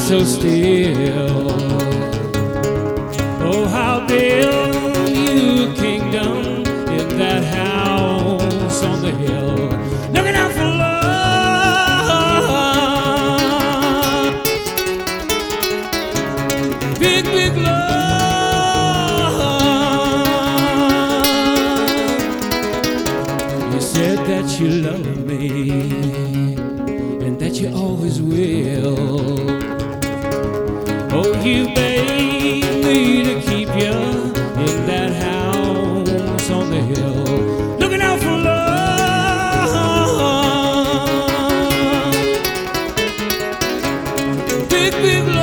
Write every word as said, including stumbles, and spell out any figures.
so still. Oh, how build you a kingdom in that house on the hill, looking out for love, big, big love. You said that you love me and that you always will. Oh, you bade me to keep you in that house on the hill, looking out for love, big, big love.